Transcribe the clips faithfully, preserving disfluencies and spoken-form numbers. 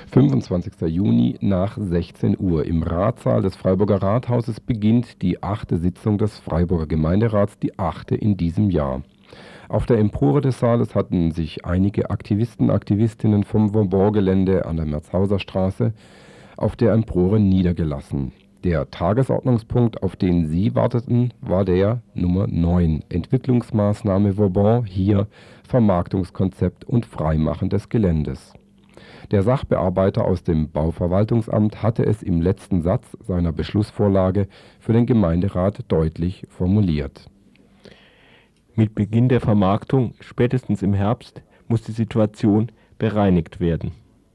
fünfundzwanzigster Juni nach sechzehn Uhr. Im Ratssaal des Freiburger Rathauses beginnt die achte Sitzung des Freiburger Gemeinderats, die achte in diesem Jahr. Auf der Empore des Saales hatten sich einige Aktivisten, Aktivistinnen vom Vauban-Gelände an der Merzhauser Straße auf der Empore niedergelassen. Der Tagesordnungspunkt, auf den sie warteten, war der Nummer neun, Entwicklungsmaßnahme Vauban, hier Vermarktungskonzept und Freimachen des Geländes. Der Sachbearbeiter aus dem Bauverwaltungsamt hatte es im letzten Satz seiner Beschlussvorlage für den Gemeinderat deutlich formuliert. Mit Beginn der Vermarktung, spätestens im Herbst, muss die Situation bereinigt werden.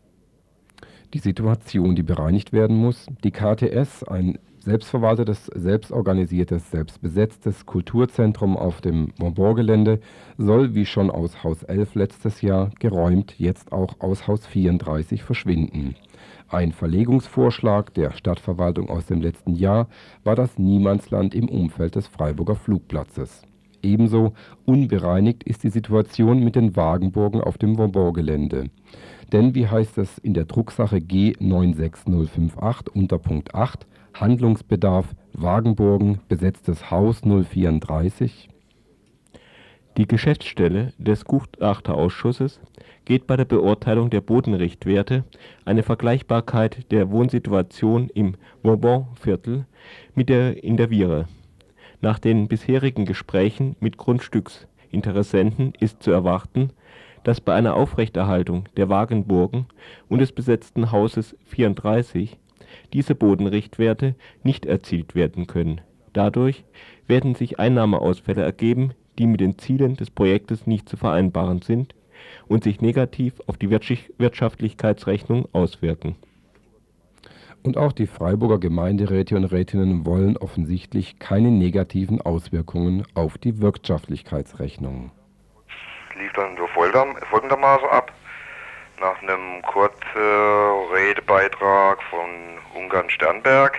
Die Situation, die bereinigt werden muss, die K T S, ein selbstverwaltetes, selbstorganisiertes, selbstbesetztes Kulturzentrum auf dem Vauban-Gelände, soll wie schon aus Haus elf letztes Jahr geräumt jetzt auch aus Haus vierunddreißig verschwinden. Ein Verlegungsvorschlag der Stadtverwaltung aus dem letzten Jahr war das Niemandsland im Umfeld des Freiburger Flugplatzes. Ebenso unbereinigt ist die Situation mit den Wagenburgen auf dem Vauban-Gelände. Denn, wie heißt es in der Drucksache G neun sechs null fünf acht unter Punkt acht, Handlungsbedarf Wagenburgen, besetztes Haus null vierunddreißig? Die Geschäftsstelle des Gutachterausschusses geht bei der Beurteilung der Bodenrichtwerte eine Vergleichbarkeit der Wohnsituation im Vauban-Viertel mit der in der Viere. Nach den bisherigen Gesprächen mit Grundstücksinteressenten ist zu erwarten, dass bei einer Aufrechterhaltung der Wagenburgen und des besetzten Hauses vierunddreißig diese Bodenrichtwerte nicht erzielt werden können. Dadurch werden sich Einnahmeausfälle ergeben, die mit den Zielen des Projektes nicht zu vereinbaren sind und sich negativ auf die Wirtschaftlichkeitsrechnung auswirken. Und auch die Freiburger Gemeinderäte und Rätinnen wollen offensichtlich keine negativen Auswirkungen auf die Wirtschaftlichkeitsrechnung. Es lief dann so folgendermaßen ab. Nach einem kurzen Redebeitrag von Ungarn Sternberg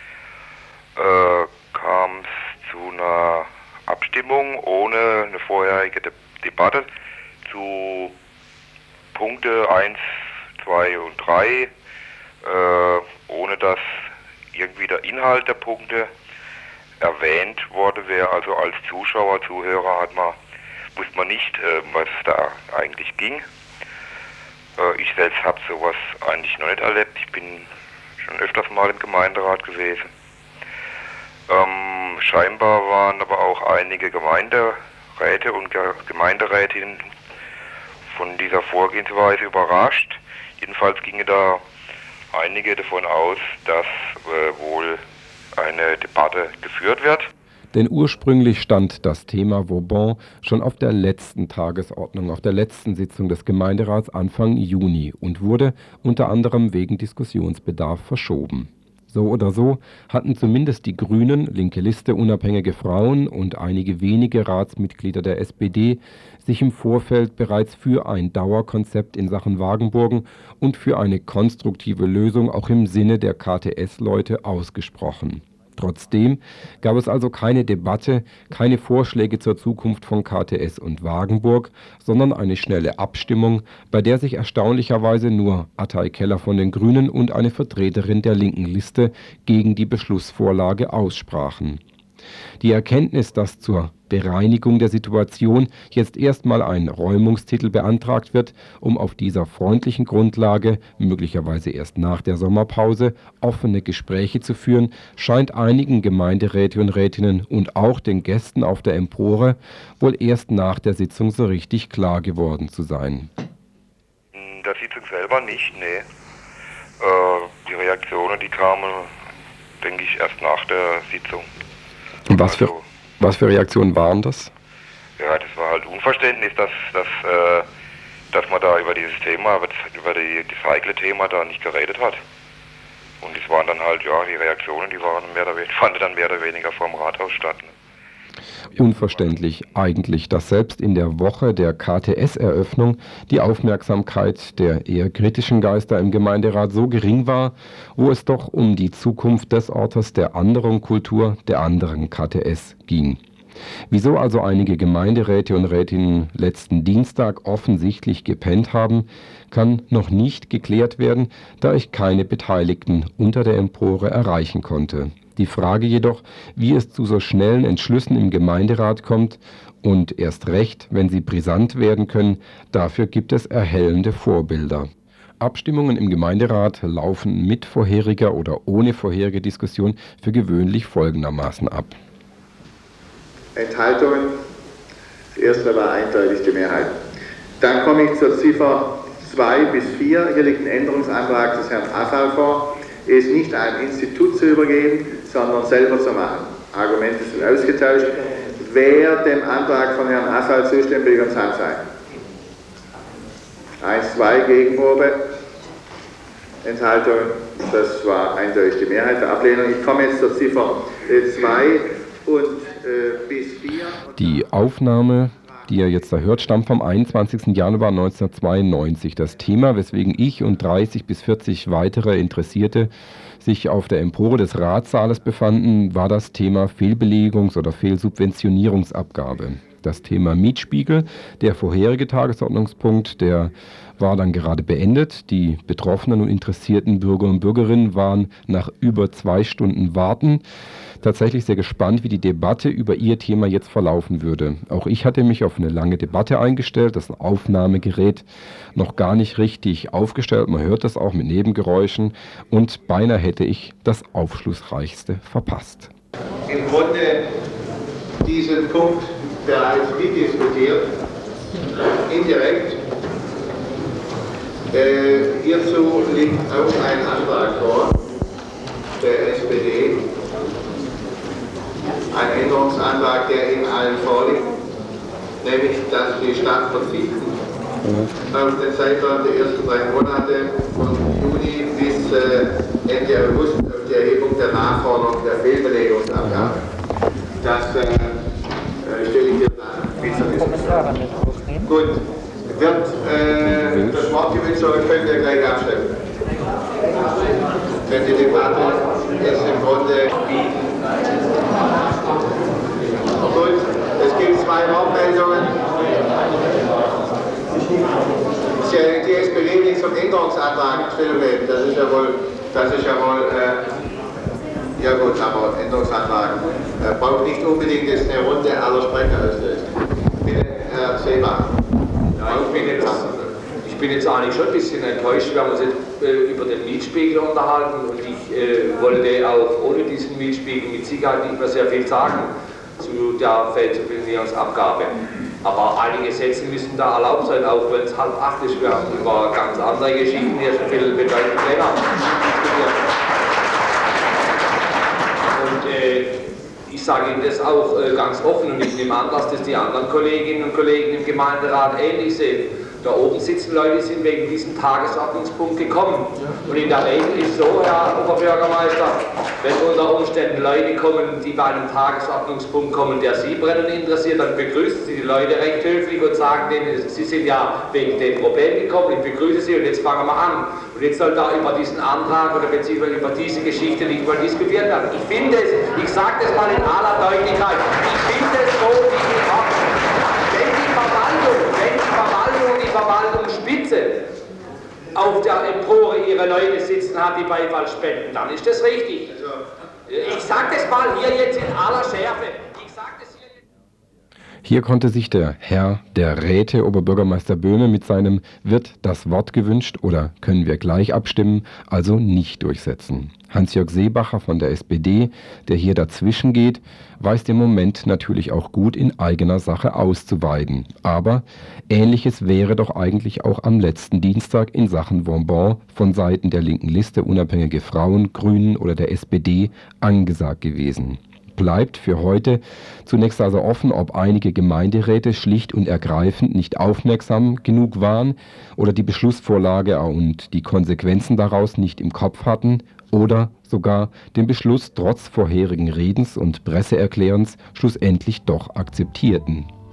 äh, kam es zu einer Abstimmung ohne eine vorherige De- Debatte zu Punkte eins, zwei und drei, äh, ohne dass irgendwie der Inhalt der Punkte erwähnt wurde. Wer also als Zuschauer, Zuhörer hat man, wusste man nicht, äh, was da eigentlich ging. Äh, ich selbst habe sowas eigentlich noch nicht erlebt. Ich bin schon öfters mal im Gemeinderat gewesen. Ähm, scheinbar waren aber auch einige Gemeinderäte und Ge- Gemeinderätinnen von dieser Vorgehensweise überrascht. Jedenfalls gingen da einige davon aus, dass äh, wohl eine Debatte geführt wird. Denn ursprünglich stand das Thema Vauban schon auf der letzten Tagesordnung, auf der letzten Sitzung des Gemeinderats Anfang Juni und wurde unter anderem wegen Diskussionsbedarf verschoben. So oder so hatten zumindest die Grünen, linke Liste, unabhängige Frauen und einige wenige Ratsmitglieder der S P D sich im Vorfeld bereits für ein Dauerkonzept in Sachen Wagenburgen und für eine konstruktive Lösung auch im Sinne der K T S-Leute ausgesprochen. Trotzdem gab es also keine Debatte, keine Vorschläge zur Zukunft von K T S und Wagenburg, sondern eine schnelle Abstimmung, bei der sich erstaunlicherweise nur Attai Keller von den Grünen und eine Vertreterin der linken Liste gegen die Beschlussvorlage aussprachen. Die Erkenntnis, dass zur Bereinigung der Situation jetzt erstmal ein Räumungstitel beantragt wird, um auf dieser freundlichen Grundlage, möglicherweise erst nach der Sommerpause, offene Gespräche zu führen, scheint einigen Gemeinderäte und Rätinnen und auch den Gästen auf der Empore wohl erst nach der Sitzung so richtig klar geworden zu sein. In der Sitzung selber nicht, nee. Äh, die Reaktionen, die kamen, denke ich, erst nach der Sitzung. Und was für, Also, was für Reaktionen waren das? ja, das war halt Unverständnis, dass, dass, äh, dass man da über dieses Thema, über die, das heikle Thema da nicht geredet hat. Und es waren dann halt, ja, die Reaktionen, die waren mehr oder weniger, fanden dann mehr oder weniger vorm Rathaus statt. Ne? Unverständlich eigentlich, dass selbst in der Woche der K T S-Eröffnung die Aufmerksamkeit der eher kritischen Geister im Gemeinderat so gering war, wo es doch um die Zukunft des Ortes der anderen Kultur, der anderen K T S ging. Wieso also einige Gemeinderäte und Rätinnen letzten Dienstag offensichtlich gepennt haben, kann noch nicht geklärt werden, da ich keine Beteiligten unter der Empore erreichen konnte. Die Frage jedoch, wie es zu so schnellen Entschlüssen im Gemeinderat kommt und erst recht, wenn sie brisant werden können, dafür gibt es erhellende Vorbilder. Abstimmungen im Gemeinderat laufen mit vorheriger oder ohne vorherige Diskussion für gewöhnlich folgendermaßen ab. Enthaltungen. Das erste war eindeutig die Mehrheit. Dann komme ich zur Ziffer zwei bis vier. Hier liegt ein Änderungsantrag des Herrn Assal vor. Es nicht einem Institut zu übergeben, sondern selber zu machen. Argumente sind ausgetauscht. Wer dem Antrag von Herrn Assal zustimmt, will uns Hand sein. eins, zwei, Gegenprobe. Enthaltung. Das war eindeutig die Mehrheit der Ablehnung. Ich komme jetzt zur Ziffer zwei und äh, bis vier. Die Aufnahme, die ihr jetzt da hört, stammt vom einundzwanzigsten Januar neunzehnhundertzweiundneunzig. Das Thema, weswegen ich und dreißig bis vierzig weitere Interessierte sich auf der Empore des Ratssaales befanden, war das Thema Fehlbelegungs- oder Fehlsubventionierungsabgabe. Das Thema Mietspiegel, der vorherige Tagesordnungspunkt, der war dann gerade beendet. Die betroffenen und interessierten Bürger und Bürgerinnen waren nach über zwei Stunden Warten tatsächlich sehr gespannt, wie die Debatte über ihr Thema jetzt verlaufen würde. Auch ich hatte mich auf eine lange Debatte eingestellt, das Aufnahmegerät noch gar nicht richtig aufgestellt, man hört das auch mit Nebengeräuschen und beinahe hätte ich das Aufschlussreichste verpasst. Im Grunde diesen Punkt bereits mitdiskutiert, indirekt. Äh, hierzu liegt auch ein Antrag vor, der S P D, ein Änderungsantrag, der Ihnen allen vorliegt, nämlich, dass die Stadt verzichten auf den Zeitraum der ersten drei Monate von Juni bis äh, Ende August auf die Erhebung der Nachforderung der Fehlbelegungsabgabe. Das äh, stelle ich jetzt an. Gut, wird äh, das Wort gewünscht oder können wir gleich abstimmen? Wenn die Debatte ist im Grunde gut, es gibt zwei Wortmeldungen. Die S P D liegt zum Änderungsantrag Stellung nehmen. Das ist ja wohl, das ist ja wohl äh, ja gut, aber Änderungsantrag äh, braucht nicht unbedingt jetzt eine Runde aller Sprecher auslösen. Bitte, Herr Seebach. Ja, ich bin, jetzt, ich bin jetzt eigentlich schon ein bisschen enttäuscht. Wir haben uns jetzt äh, über den Mietspiegel unterhalten und ich äh, wollte auch ohne diesen Mietspiegel mit Sicherheit nicht mehr sehr viel sagen zu der Fehlsubventionierungsabgabe. Aber einige Sätze müssen da erlaubt sein, auch wenn es halb acht ist. Wir haben über ganz andere Geschichten hier schon viel bedeutend länger diskutiert. Und äh, ich sage Ihnen das auch äh, ganz offen und ich nehme an, dass das die anderen Kolleginnen und Kollegen im Gemeinderat ähnlich sehen. Da oben sitzen Leute, die sind wegen diesem Tagesordnungspunkt gekommen. Und in der Regel ist so, Herr Oberbürgermeister, wenn unter Umständen Leute kommen, die bei einem Tagesordnungspunkt kommen, der Sie brennend interessiert, dann begrüßen Sie die Leute recht höflich und sagen denen, Sie sind ja wegen dem Problem gekommen, ich begrüße Sie und jetzt fangen wir an. Und jetzt soll da über diesen Antrag oder beziehungsweise über diese Geschichte nicht mal diskutiert werden. Ich finde es, ich sage das mal in aller Deutlichkeit, ich finde es so nicht in Ordnung. Wenn die Verwaltung, wenn die Verwaltung, die Verwaltungsspitze auf der Empore ihre Leute sitzen hat, die Beifall spenden, dann ist das richtig. Ich sage das mal hier jetzt in aller Schärfe. Ich sag das hier jetzt. Hier konnte sich der Herr der Räte, Oberbürgermeister Böhme, mit seinem „Wird das Wort gewünscht oder können wir gleich abstimmen?" also nicht durchsetzen. Hans-Jörg Seebacher von der S P D, der hier dazwischen geht, weiß den Moment natürlich auch gut in eigener Sache auszuweiden. Aber Ähnliches wäre doch eigentlich auch am letzten Dienstag in Sachen Bonbon von Seiten der linken Liste Unabhängige Frauen, Grünen oder der S P D angesagt gewesen. Bleibt für heute zunächst also offen, ob einige Gemeinderäte schlicht und ergreifend nicht aufmerksam genug waren oder die Beschlussvorlage und die Konsequenzen daraus nicht im Kopf hatten oder sogar den Beschluss trotz vorherigen Redens und Presseerklärens schlussendlich doch akzeptierten.